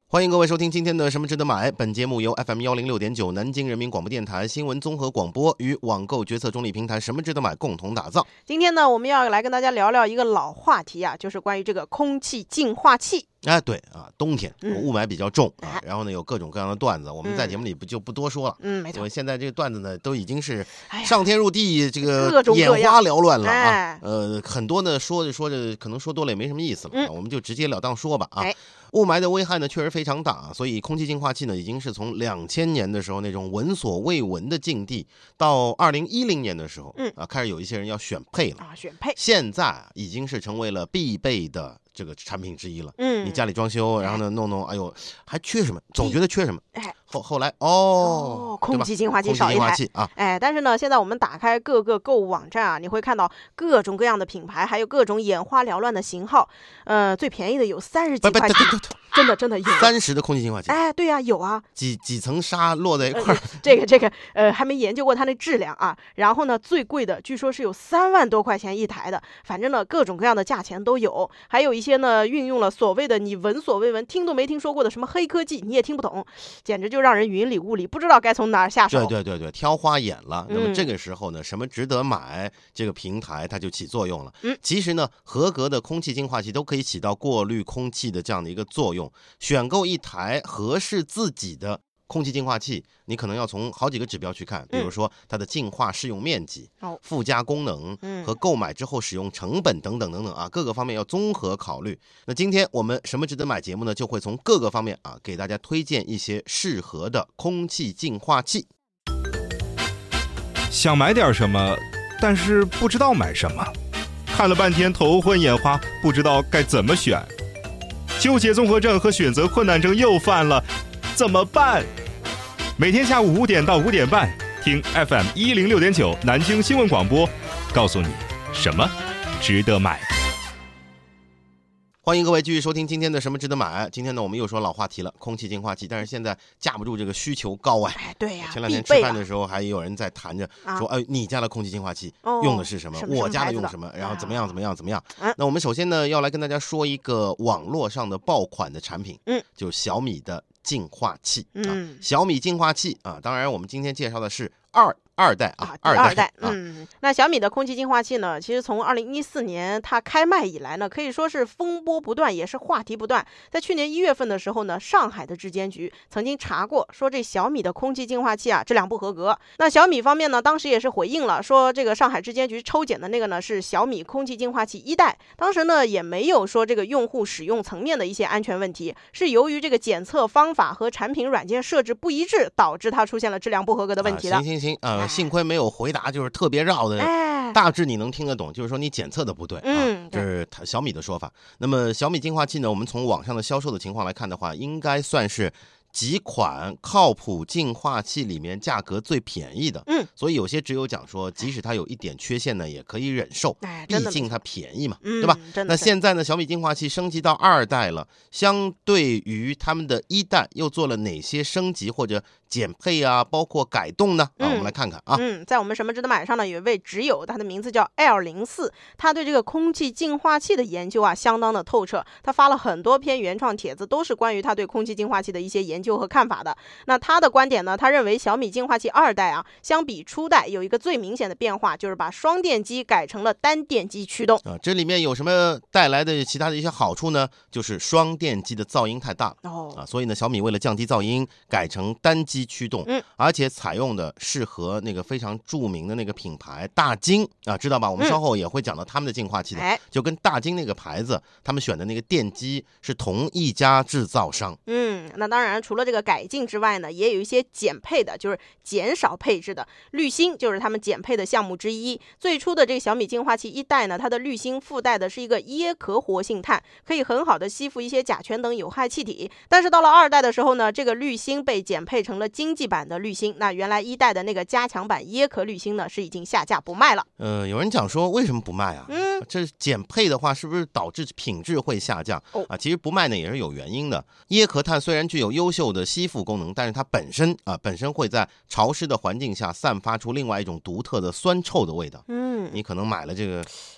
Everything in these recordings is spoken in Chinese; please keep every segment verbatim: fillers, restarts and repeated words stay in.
欢迎各位收听今天的什么值得买。本节目由 F M 一零六点九 南京人民广播电台新闻综合广播与网购决策中立平台什么值得买共同打造。 今天呢，我们要来跟大家聊聊一个老话题啊，就是关于这个空气净化器。 哎，对啊，冬天雾霾比较重、嗯、啊，然后呢有各种各样的段子，我们在节目里不就不多说了。 嗯，没错。 因为现在这个段子呢，都已经是上天入地，这个眼花缭乱了啊。 哎、 呃，很多呢说着说着，可能说多了也没什么意思了、嗯啊，我们就直截了当说吧啊。 哎雾霾的危害呢确实非常大，所以空气净化器呢已经是从两千年的时候那种闻所未闻的境地，到二零一零年的时候， 嗯啊，开始有一些人要选配了啊，选配， 现在已经是成为了必备的这个产品之一了。 嗯， 你家里装修，然后呢弄弄，哎呦，还缺什么？总觉得缺什么。 哎， 后后来哦， 哦空气净化器少一台啊， 哎，但是呢，现在我们打开各个购物网站啊，你会看到各种各样的品牌，还有各种眼花缭乱的型号。呃，最便宜的有三十几块钱。真的真的有三十的空气净化器， 哎，对呀、啊，有啊， 几几层纱落在一块儿、 呃，这个这个呃还没研究过它那质量啊。然后呢，最贵的据说是有三万多块钱一台的，反正呢各种各样的价钱都有。还有一些呢运用了所谓的你闻所未闻、听都没听说过的什么黑科技，你也听不懂，简直就让人云里雾里，不知道该从哪儿下手。 对对对对，挑花眼了。那么这个时候呢，嗯、什么值得买这个平台它就起作用了。 嗯， 其实呢，合格的空气净化器都可以起到过滤空气的这样的一个作用。选购一台合适自己的空气净化器，你可能要从好几个指标去看，比如说它的净化适用面积、 嗯、 附加功能和购买之后使用成本等等等等啊，各个方面要综合考虑。那今天我们什么值得买节目呢，就会从各个方面啊给大家推荐一些适合的空气净化器。 想买点什么，但是不知道买什么，看了半天头昏眼花，不知道该怎么选。纠结综合症和选择困难症又犯了，怎么办？每天下午五点到五点半，听 F M 一零六点九南京新闻广播，告诉你什么值得买。 欢迎各位继续收听今天的什么值得买。今天呢，我们又说老话题了，空气净化器。但是现在架不住这个需求高啊。 哎，对呀、啊。 前两天吃饭的时候，还有人在谈着说，哎、啊，你家的空气净化器用的是什么？ 哦、 我家的用什么？然后怎么样怎么样怎么样？ 啊、 那我们首先呢，要来跟大家说一个网络上的爆款的产品， 嗯， 就是小米的净化器。 嗯、 啊，小米净化器啊，当然我们今天介绍的是二。二代啊， 二代，二代，嗯，那小米的空气净化器呢，其实从二零一四年它开卖以来呢，可以说是风波不断，也是话题不断。在去年一月份的时候呢，上海的质监局曾经查过，说这小米的空气净化器啊质量不合格。那小米方面呢，当时也是回应了，说这个上海质监局抽检的那个呢是小米空气净化器一代，当时呢也没有说这个用户使用层面的一些安全问题，是由于这个检测方法和产品软件设置不一致，导致它出现了质量不合格的问题的。 啊、行行行，呃。幸亏没有回答就是特别绕的， 哎、 大致你能听得懂，就是说你检测的不对、 嗯、 啊，这是小米的说法。那么小米净化器呢，我们从网上的销售的情况来看的话，应该算是几款靠谱净化器里面价格最便宜的， 嗯， 所以有些只有讲说，即使它有一点缺陷呢，也可以忍受， 哎， 毕竟它便宜嘛， 嗯、 对吧？ 那现在呢，小米净化器升级到二代了，相对于他们的一代又做了哪些升级或者减配啊，包括改动呢？啊， 嗯、 我们来看看啊。 嗯，在我们什么值得买上呢，有一位挚友，他的名字叫 L 零四，他对这个空气净化器的研究啊，相当的透彻。他发了很多篇原创帖子，都是关于他对空气净化器的一些研究和看法的。那他的观点呢，他认为小米净化器二代啊，相比初代有一个最明显的变化，就是把双电机改成了单电机驱动啊。这里面有什么带来的其他的一些好处呢？就是双电机的噪音太大了、 哦、 啊，所以呢，小米为了降低噪音，改成单机驱动， 嗯， 而且采用的适合那个非常著名的那个品牌大金啊，知道吧？我们稍后也会讲到他们的净化器的， 嗯、 就跟大金那个牌子，他们选的那个电机是同一家制造商。 嗯，那当然除了这个改进之外呢，也有一些减配的，就是减少配置的。滤芯就是他们减配的项目之一。最初的这个小米净化器一代呢，它的滤芯附带的是一个椰壳活性炭，可以很好的吸附一些甲醛等有害气体。但是到了二代的时候呢，这个滤芯被减配成了经济版的滤芯。那原来一代的那个加强版椰壳滤芯呢，是已经下架不卖了。 呃，有人讲说为什么不卖啊？ 嗯， 这减配的话，是不是导致品质会下降、 哦、 啊？其实不卖呢也是有原因的。椰壳炭虽然具有优秀的吸附功能，但是它本身啊本身会在潮湿的环境下散发出另外一种独特的酸臭的味道。 嗯， 你可能买了这个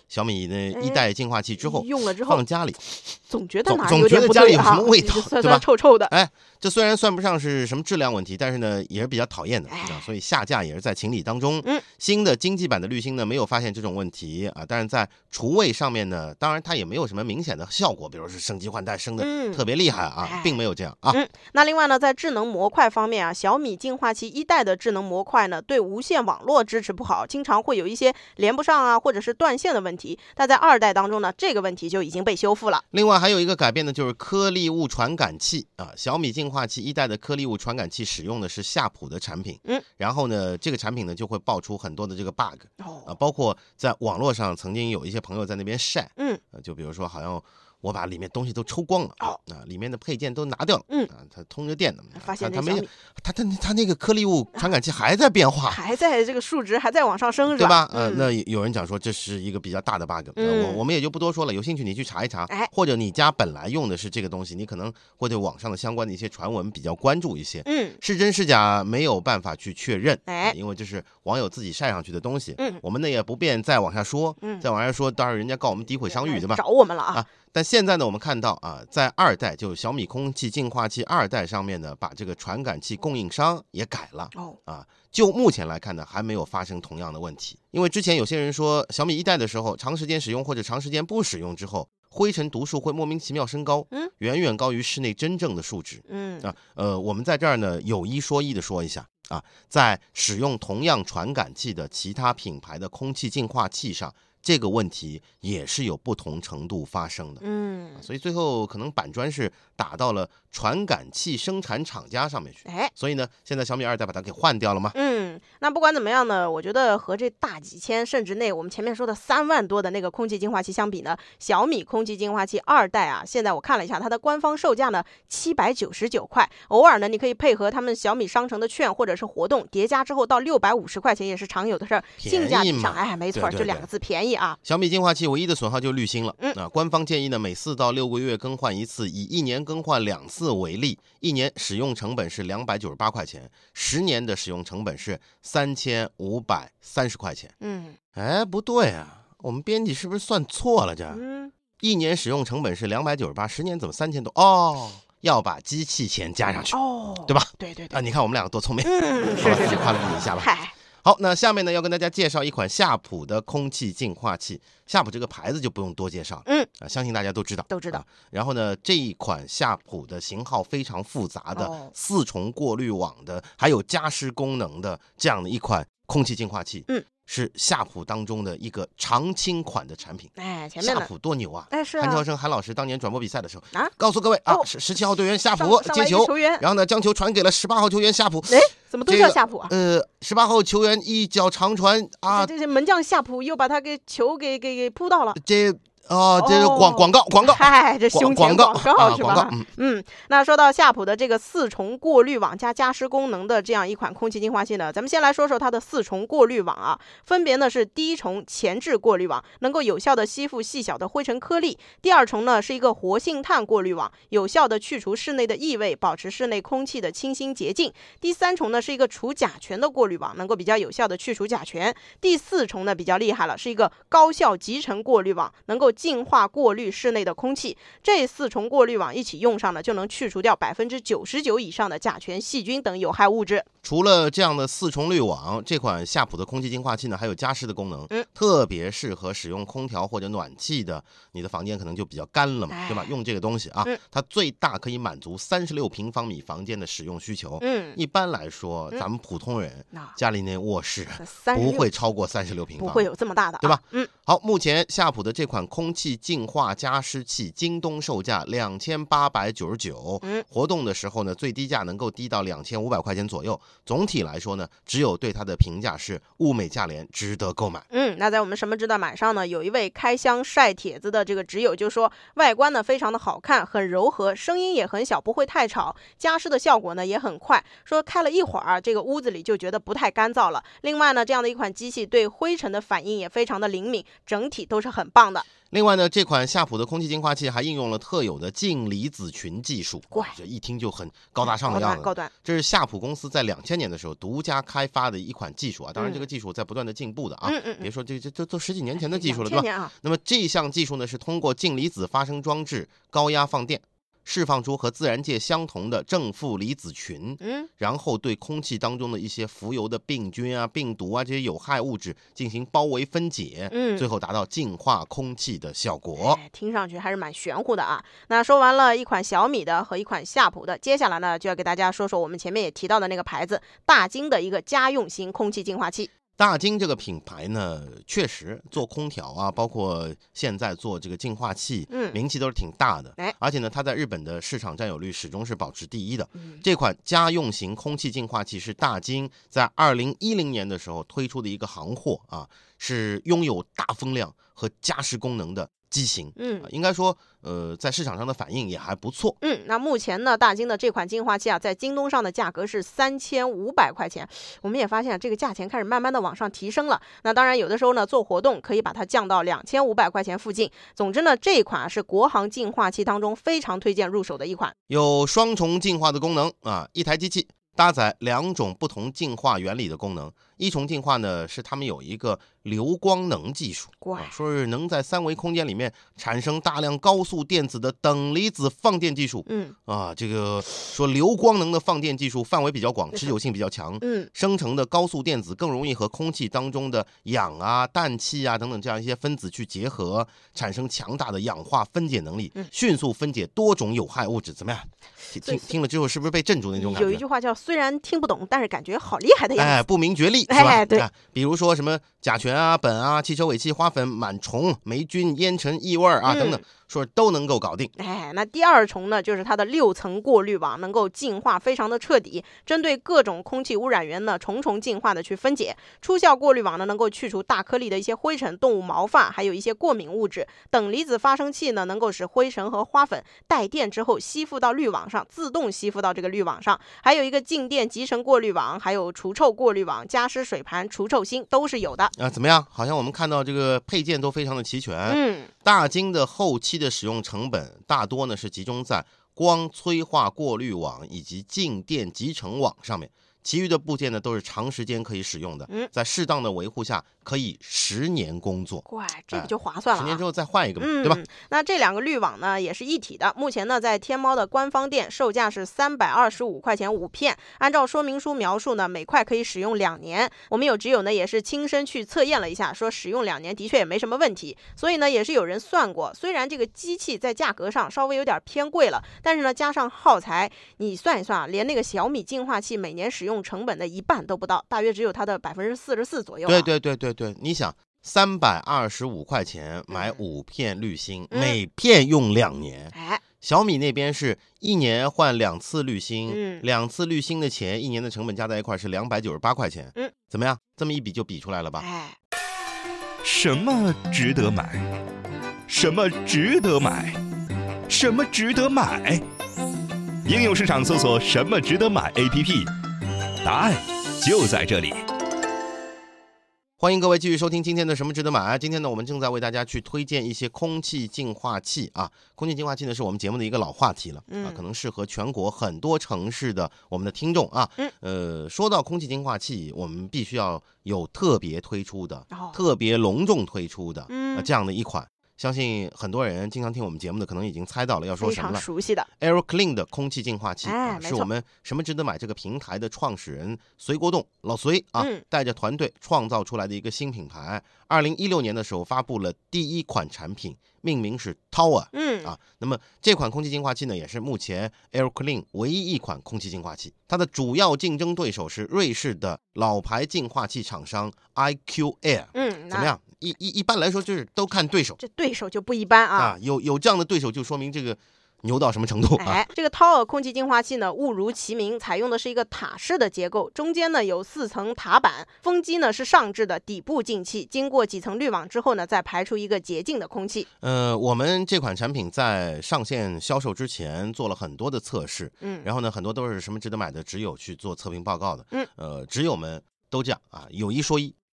小米的一代净化器之后， 用了之后放家里， 总觉得哪总有点不对总觉得家里有什么味道， 酸对吧？ 酸臭臭的。 哎，这虽然算不上是什么质量问题，但是呢也是比较讨厌的， 哎、 所以下架也是在情理当中。 嗯， 新的经济版的滤芯呢没有发现这种问题啊，但是在除味上面呢，当然它也没有什么明显的效果，比如是升级换代升的特别厉害啊， 嗯、 并没有这样啊。 嗯，那另外呢，在智能模块方面啊，小米净化器一代的智能模块呢，对无线网络支持不好，经常会有一些连不上啊，或者是断线的问题。但在二代当中呢，这个问题就已经被修复了。 另外还有一个改变呢，就是颗粒物传感器啊，小米净化器一代的颗粒物传感器使用的是夏普的产品， 嗯， 然后呢，这个产品呢就会爆出很多的这个 bug， 哦、 啊，包括在网络上曾经有一些朋友在那边晒， 嗯， 呃、就比如说好像我把里面东西都抽光了， 哦、 啊，里面的配件都拿掉了， 嗯， 啊，它通着电的， 发现它没它它它那个颗粒物传感器还在变化， 还在这个数值还在往上升，是吧？ 对吧？ 嗯、 呃，那有人讲说这是一个比较大的 bug，、 嗯、 我我们也就不多说了，有兴趣你去查一查， 哎， 或者你家本来用的是这个东西，你可能会对网上的相关的一些传闻比较关注一些， 嗯， 是真是假没有办法去确认， 哎， 因为这是网友自己晒上去的东西， 嗯， 我们呢也不便再往下说， 嗯， 再往下说，当然人家告我们诋毁商誉，对吧？ 找我们了啊！ 啊，但现在呢，我们看到啊，在二代就小米空气净化器二代上面呢，把这个传感器供应商也改了， 哦， 啊，就目前来看呢，还没有发生同样的问题，因为之前有些人说小米一代的时候，长时间使用或者长时间不使用之后，灰尘读数会莫名其妙升高， 嗯， 远远高于室内真正的数值， 嗯啊，呃，我们在这儿呢有一说一的说一下啊，在使用同样传感器的其他品牌的空气净化器上，这个问题也是有不同程度发生的， 嗯， 所以最后可能板砖是打到了传感器生产厂家上面去， 哎， 所以呢，现在小米二代把它给换掉了吗？ 嗯，那不管怎么样呢，我觉得和这大几千甚至那我们前面说的三万多的那个空气净化器相比呢，小米空气净化器二代啊，现在我看了一下它的官方售价呢七百九十九块，偶尔呢你可以配合他们小米商城的券或者是活动叠加之后到六百五十块钱也是常有的事儿，性价比上哎没错，就两个字便宜啊。 小米净化器唯一的损耗就是滤芯了， 嗯啊，官方建议呢每四到六个月更换一次，以一年更换两次为例，一年使用成本是两百九十八块钱，十年的使用成本是三千五百三十块钱。 嗯， 哎，不对啊，我们编辑是不是算错了这？ 嗯， 一年使用成本是两百九十八，十年怎么三千多？哦，要把机器钱加上去， 哦， 对吧？ 对对对， 啊，你看我们两个多聪明， 嗯， 好吧， 是是是， 夸了你一下吧。 嗨。 好，那下面呢要跟大家介绍一款夏普的空气净化器。夏普这个牌子就不用多介绍， 嗯啊，相信大家都知道， 都知道。 啊、然后呢，这一款夏普的型号非常复杂的、 哦、 四重过滤网的，还有加湿功能的这样的一款空气净化器， 嗯， 是夏普当中的一个常青款的产品。 哎，前面夏普多牛啊！ 哎，是啊。 韩乔生韩老师当年转播比赛的时候啊， 告诉各位啊， 哦、 十七号队员夏普接球，然后呢将球传给了十八号球员夏普。 哎，怎么都叫夏普啊？ 这个、呃，十八号球员一脚长传啊， 这这门将夏普又把他给球给给给扑到了。 这。哦，这是广广告广告， 嗨，这胸前广告是吧？ 啊、嗯, 嗯，那说到夏普的这个四重过滤网加加湿功能的这样一款空气净化器呢，咱们先来说说它的四重过滤网啊，分别呢是第一重前置过滤网，能够有效的吸附细小的灰尘颗粒；第二重呢是一个活性炭过滤网，有效的去除室内的异味，保持室内空气的清新洁净；第三重呢是一个除甲醛的过滤网，能够比较有效的去除甲醛；第四重呢比较厉害了，是一个高效集成过滤网，能够净化过滤室内的空气。这四重过滤网一起用上呢，就能去除掉百分之九十九以上的甲醛、细菌等有害物质。 除了这样的四重滤网，这款夏普的空气净化器呢，还有加湿的功能， 嗯， 特别适合使用空调或者暖气的，你的房间可能就比较干了嘛， 哎、 对吧？用这个东西啊， 嗯、 它最大可以满足三十六平方米房间的使用需求。 嗯， 一般来说， 嗯、 咱们普通人、 嗯、 家里那卧室不会超过三十六平方米， 不会有这么大的、啊， 对吧？ 嗯， 好，目前夏普的这款空气净化加湿器，京东售价两千八百九十九， 嗯， 活动的时候呢，最低价能够低到两千五百块钱左右。总体来说呢，只有对它的评价是物美价廉，值得购买。 嗯，那在我们什么值得买上呢？有一位开箱晒帖子的这个纸友就说，外观呢非常的好看，很柔和，声音也很小，不会太吵，加湿的效果呢也很快。说开了一会儿，这个屋子里就觉得不太干燥了。另外呢，这样的一款机器对灰尘的反应也非常的灵敏，整体都是很棒的。 另外呢，这款夏普的空气净化器还应用了特有的净离子群技术，哇，这一听就很高大上的样子。 高端， 这是夏普公司在两千年的时候独家开发的一款技术啊，当然这个技术在不断的进步的啊。 嗯嗯、 别说这这这都十几年前的技术了，对吧？ 啊、 那么这项技术呢，是通过净离子发生装置高压放电，释放出和自然界相同的正负离子群， 嗯， 然后对空气当中的一些浮游的病菌啊、病毒啊这些有害物质进行包围分解， 嗯， 最后达到净化空气的效果。 哎，听上去还是蛮玄乎的啊。那说完了一款小米的和一款夏普的，接下来呢就要给大家说说我们前面也提到的那个牌子大金的一个家用型空气净化器。 大金这个品牌呢，确实做空调啊，包括现在做这个净化器， 嗯， 名气都是挺大的。 哎， 而且呢，它在日本的市场占有率始终是保持第一的。 嗯、 这款家用型空气净化器是大金在二零一零年的时候推出的一个行货啊，是拥有大风量和加湿功能的机型。 嗯， 应该说，呃，在市场上的反应也还不错。 嗯，那目前呢，大金的这款净化器啊，在京东上的价格是三千五百块钱。我们也发现这个价钱开始慢慢的往上提升了。那当然，有的时候呢，做活动可以把它降到两千五百块钱附近。总之呢，这一款是国行净化器当中非常推荐入手的一款， 有双重净化的功能啊，一台机器搭载两种不同净化原理的功能。一重净化呢，是他们有一个流光能技术，啊、说是能在三维空间里面产生大量高速电子的等离子放电技术。 嗯啊，这个说流光能的放电技术范围比较广，持久性比较强， 嗯， 生成的高速电子更容易和空气当中的氧啊、氮气啊等等这样一些分子去结合，产生强大的氧化分解能力， 嗯、 迅速分解多种有害物质。怎么样？听听了之后是不是被镇住那种感觉？ 有一句话叫虽然听不懂，但是感觉好厉害的样子。 哎，不明觉厉。是吧？ 哎，对、 啊，比如说什么甲醛啊、苯啊、汽车尾气、花粉、螨虫、霉菌、烟尘、异味啊、嗯、等等，说都能够搞定。 哎，那第二重呢，就是它的六层过滤网能够净化非常的彻底，针对各种空气污染源呢，重重净化的去分解。出效过滤网呢，能够去除大颗粒的一些灰尘、动物毛发，还有一些过敏物质。等离子发生器呢，能够使灰尘和花粉带电之后吸附到滤网上，自动吸附到这个滤网上。还有一个静电集成过滤网，还有除臭过滤网、加湿水盘、除臭芯都是有的。 啊，怎么样？好像我们看到这个配件都非常的齐全。 嗯， 大金的后期的使用成本大多呢是集中在光催化过滤网以及静电集成网上面，其余的部件呢都是长时间可以使用的， 嗯、 在适当的维护下可以十年工作。 怪，这个就划算了、啊。 十年之后再换一个嘛， 嗯、 对吧？ 那这两个滤网呢也是一体的。目前呢，在天猫的官方店售价是三百二十五块钱五片，按照说明书描述呢，每块可以使用两年。我们有挚友呢也是亲身去测验了一下，说使用两年的确也没什么问题。所以呢，也是有人算过，虽然这个机器在价格上稍微有点偏贵了，但是呢，加上耗材，你算一算啊，连那个小米净化器每年使用成本的一半都不到，大约只有它的百分之四十四左右、啊。 对对对对对，你想。三百二十五块钱买五片滤芯， 嗯、 每片用两年。 哎， 小米那边是一年换两次滤芯， 嗯、 两次滤芯的钱，一年的成本加在一块是两百九十八块钱。 嗯， 怎么样？这么一比就比出来了吧？ 哎， 什么值得买？什么值得买？什么值得买？应用市场搜索“什么值得买 ”A P P， 答案就在这里。 欢迎各位继续收听今天的什么值得买。今天呢，我们正在为大家去推荐一些空气净化器啊。空气净化器呢，是我们节目的一个老话题了、 嗯、 啊，可能适合全国很多城市的我们的听众啊。 嗯， 呃，说到空气净化器，我们必须要有特别推出的、 哦、 特别隆重推出的、 嗯呃、这样的一款。相信很多人经常听我们节目的可能已经猜到了要说什么了， 非常熟悉的 AeroClean 的空气净化器、 哎啊、是我们什么值得买这个平台的创始人隋国栋老隋啊、 嗯、 带着团队创造出来的一个新品牌。二零一六年的时候发布了第一款产品，命名是 Tower。 嗯啊，那么这款空气净化器呢，也是目前 AeroClean 唯一一款空气净化器。它的主要竞争对手是瑞士的老牌净化器厂商 I Q Air。 嗯， 怎么样？一一一般来说就是都看对手， 这对手就不一般啊！ 啊，有有这样的对手，就说明这个牛到什么程度啊？ 哎，这个 Tower 空气净化器呢，误如其名，采用的是一个塔式的结构，中间呢有四层塔板，风机呢是上置的底部进气，经过几层滤网之后呢，再排出一个洁净的空气。 呃，我们这款产品在上线销售之前做了很多的测试， 嗯， 然后呢，很多都是什么值得买的，只有去做测评报告的， 嗯， 呃，只友们都这样啊，有一说一啊。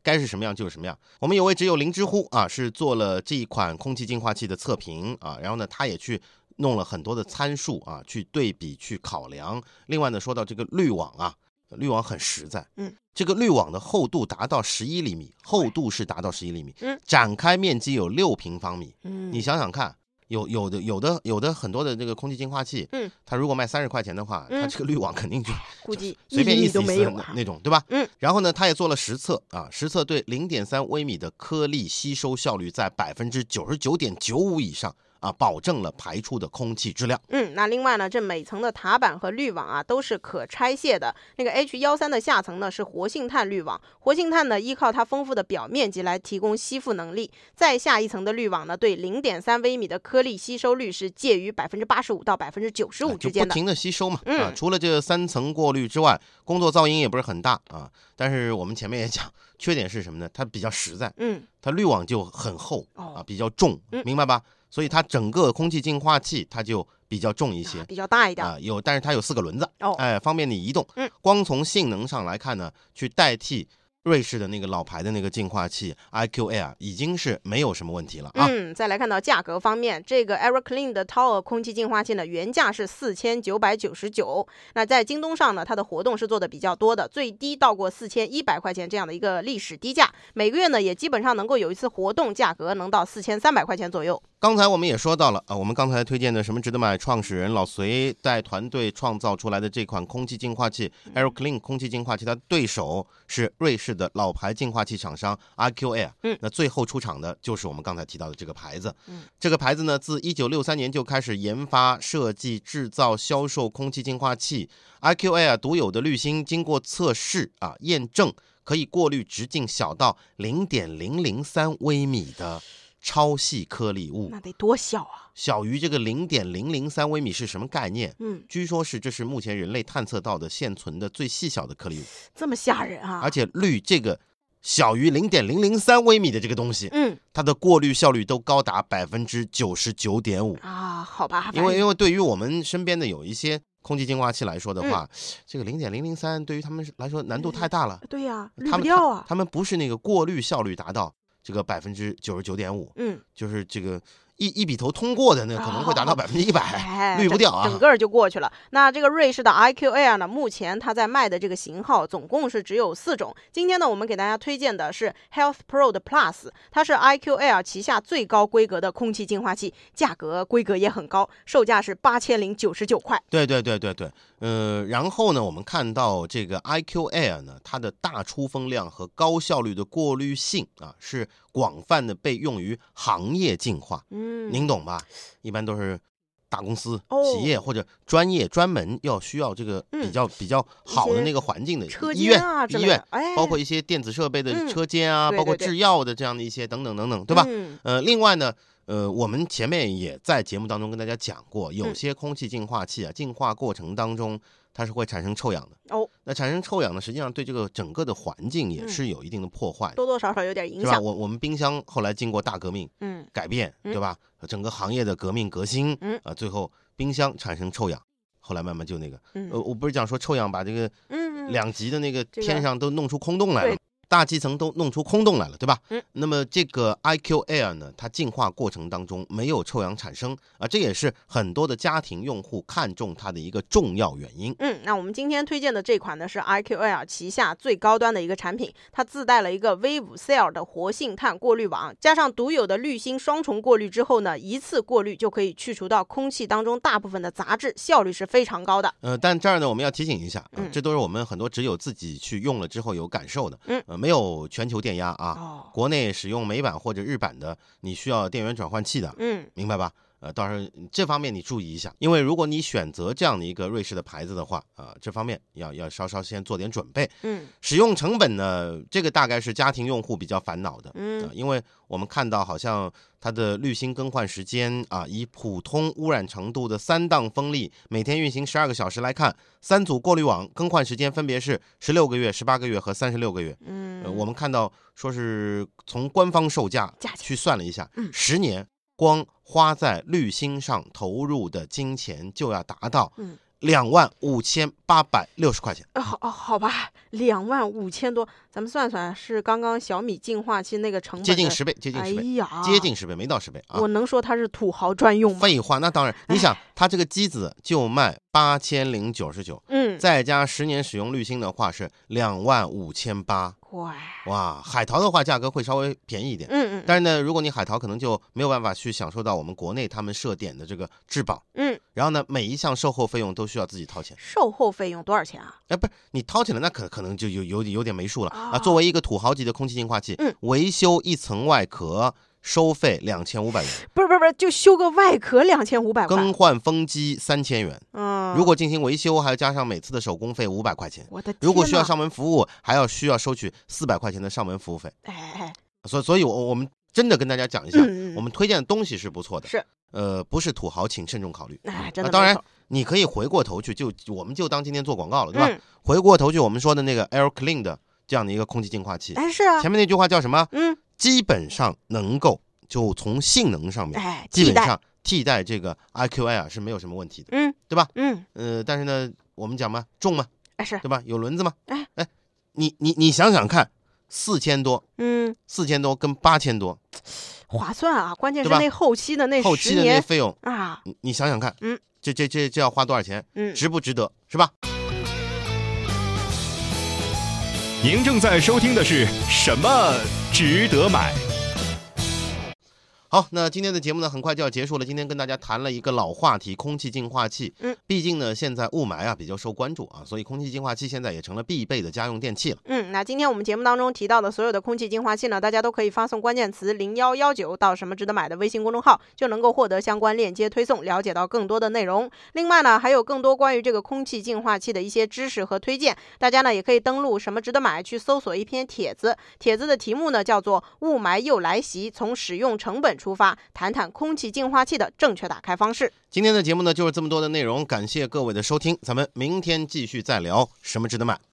该是什么样就是什么样。我们有位只有零知乎啊，是做了这一款空气净化器的测评啊，然后呢，他也去弄了很多的参数啊，去对比去考量。另外呢，说到这个滤网啊，滤网很实在， 嗯， 这个滤网的厚度达到十一厘米，厚度是达到十一厘米， 嗯， 展开面积有六平方米， 嗯， 你想想看。有有的有的有的很多的这个空气净化器， 嗯， 它如果卖三十块钱的话， 嗯， 它这个滤网肯定就估计随便一都没有、啊、 那种，对吧？ 嗯， 然后呢，它也做了实测啊，实测对零点三微米的颗粒吸收效率在百分之九十九点九五以上。啊，保证了排出的空气质量。 嗯，那另外呢，这每层的塔板和滤网啊都是可拆卸的。那个 H 十三 的下层呢是活性炭滤网，活性炭呢依靠它丰富的表面积来提供吸附能力。再下一层的滤网呢，对 零点三微米的颗粒吸收率是介于百分之八十五到百分之九十五之间的， 就不停的吸收嘛。 嗯、 啊，除了这三层过滤之外，工作噪音也不是很大啊。但是我们前面也讲，缺点是什么呢？它比较实在， 嗯， 它滤网就很厚、 哦、 啊，比较重， 嗯、 明白吧？所以它整个空气净化器它就比较重一些， 啊、比较大一点啊，有，但是它有四个轮子， 哦， 哎，方便你移动。 嗯， 光从性能上来看呢，去代替瑞士的那个老牌的那个净化器 I Q Air 已经是没有什么问题了啊。 嗯，再来看到价格方面，这个 Aeroclean 的 Tower 空气净化器呢，原价是四千九百九十九。那在京东上呢，它的活动是做的比较多的，最低到过四千一百块钱这样的一个历史低价。每个月呢，也基本上能够有一次活动，价格能到四千三百块钱左右。 刚才我们也说到了啊，我们刚才推荐的什么值得买创始人老隋带团队创造出来的这款空气净化器 Aeroclean 空气净化器，它的对手是瑞士的老牌净化器厂商 I Q Air。 嗯， 那最后出场的就是我们刚才提到的这个牌子。 嗯， 这个牌子呢，自一九六三年就开始研发、设计、制造、销售空气净化器。I Q Air 独有的滤芯经过测试啊验证，可以过滤直径小到零点零零三微米的超细颗粒物。 那得多小啊！ 小于这个零点零零三微米是什么概念？ 嗯， 据说是这是目前人类探测到的现存的最细小的颗粒物。 这么吓人啊！ 而且滤这个小于零点零零三微米的这个东西， 嗯， 它的过滤效率都高达百分之九十九点五啊！好吧， 因为因为对于我们身边的有一些空气净化器来说的话， 嗯、 这个零点零零三对于他们来说难度太大了。 嗯、对呀、啊，滤不掉啊！ 他们不是那个过滤效率达到这个百分之九十九点五， 嗯， 就是这个一一笔头通过的那可能会达到百分之一百，滤不掉啊， 整个就过去了。那这个瑞士的 I Q Air 呢，目前它在卖的这个型号总共是只有四种。今天呢，我们给大家推荐的是 Health Pro 的 Plus， 它是 I Q Air 旗下最高规格的空气净化器，价格规格也很高，售价是八千零九十九块。 对对对对对，呃，然后呢，我们看到这个 I Q Air 呢，它的大出风量和高效率的过滤性啊，是广泛的被用于行业净化。 嗯， 您懂吧？一般都是大公司、 哦、 企业或者专业专门要需要这个比较、嗯、比较好的那个环境的医院、 啊、 医院、 哎， 包括一些电子设备的车间啊， 嗯、 包括制药的这样的一些等等等等，对吧？ 嗯、 呃，另外呢。呃，我们前面也在节目当中跟大家讲过，有些空气净化器啊，净化过程当中它是会产生臭氧的。 哦， 那产生臭氧呢，实际上对这个整个的环境也是有一定的破坏的、 嗯，多多少少有点影响。 是吧？我我们冰箱后来经过大革命， 嗯， 改变，对吧？嗯、整个行业的革命革新， 嗯， 啊，最后冰箱产生臭氧，后来慢慢就那个， 嗯、 呃，我不是讲说臭氧把这个， 嗯， 两极的那个这个天上都弄出空洞来了。大气层都弄出空洞来了，对吧？ 嗯， 那么这个 I Q Air 呢，它净化过程当中没有臭氧产生啊，这也是很多的家庭用户看中它的一个重要原因。 嗯，那我们今天推荐的这款呢是 I Q Air 旗下最高端的一个产品，它自带了一个 V 五 Cell 的活性炭过滤网，加上独有的滤芯双重过滤之后呢，一次过滤就可以去除到空气当中大部分的杂质，效率是非常高的。 呃，但这儿呢，我们要提醒一下，呃、 嗯， 这都是我们很多只有自己去用了之后有感受的， 嗯。 呃没有全球电压啊、 哦， 国内使用美版或者日版的，你需要电源转换器的， 嗯， 明白吧？呃，到时候这方面你注意一下，因为如果你选择这样的一个瑞士的牌子的话，啊、呃，这方面要要稍稍先做点准备。 嗯， 使用成本呢，这个大概是家庭用户比较烦恼的， 嗯、 呃，因为我们看到好像它的滤芯更换时间啊，以普通污染程度的三档风力，每天运行十二个小时来看，三组过滤网更换时间分别是十六个月、十八个月和三十六个月。 嗯、 呃，我们看到说是从官方售价去算了一下， 嗯、 十年光花在滤芯上投入的金钱就要达到两万五千八百六十块钱。 嗯、好好吧， 两万五千多，咱们算算是刚刚小米净化器那个成本接近十倍，接近十倍， 哎呀， 接近十倍，没到十倍啊！ 我能说它是土豪专用吗？ 废话，那当然，你想，它这个机子就卖八千零九十九， 嗯， 再加十年使用滤芯的话是两万五千八。 乖， 哇，海淘的话价格会稍微便宜一点， 嗯嗯， 但是呢，如果你海淘可能就没有办法去享受到我们国内他们设点的这个质保， 嗯， 然后呢，每一项售后费用都需要自己掏钱。 售后费用多少钱啊？ 哎，不是你掏起来，那可可能就有有有点没数了啊啊。作为一个土豪级的空气净化器， 嗯， 维修一层外壳收费两千五百元， 不是不是不是，就修个外壳两千五百块， 更换风机三千元。 嗯， 如果进行维修，还要加上每次的手工费五百块钱。 我的天， 如果需要上门服务，还要需要收取四百块钱的上门服务费。 哎哎， 所以所以我，我们真的跟大家讲一下， 嗯嗯我们推荐的东西是不错的， 是， 呃，不是土豪，请慎重考虑。 哎，真的、 啊，当然，你可以回过头去，就我们就当今天做广告了，对吧？ 嗯、 回过头去，我们说的那个 Air Clean 的这样的一个空气净化器， 哎，是啊， 前面那句话叫什么？ 嗯， 基本上能够就从性能上面， 哎， 基本上替代这个 I Q Air 是没有什么问题的， 嗯， 对吧？ 嗯， 呃，但是呢，我们讲嘛，重嘛， 哎是， 对吧？有轮子嘛， 哎哎，你你你想想看，四千多， 嗯， 四千多跟八千多， 划算啊！关键是那后期的那后期的那费用啊， 你你想想看， 嗯， 这这这这要花多少钱？ 嗯， 值不值得，是吧？ 您正在收听的是什么值得买？ 好，那今天的节目呢，很快就要结束了。今天跟大家谈了一个老话题，空气净化器。 嗯， 毕竟呢，现在雾霾啊比较受关注啊，所以空气净化器现在也成了必备的家用电器了。 嗯，那今天我们节目当中提到的所有的空气净化器呢，大家都可以发送关键词零幺幺九到什么值得买的微信公众号，就能够获得相关链接推送，了解到更多的内容。另外呢，还有更多关于这个空气净化器的一些知识和推荐，大家呢也可以登录什么值得买去搜索一篇帖子，帖子的题目呢叫做雾霾又来袭，从使用成本出发，谈谈空气净化器的正确打开方式。 今天的节目呢就是这么多的内容，感谢各位的收听，咱们明天继续再聊什么值得买。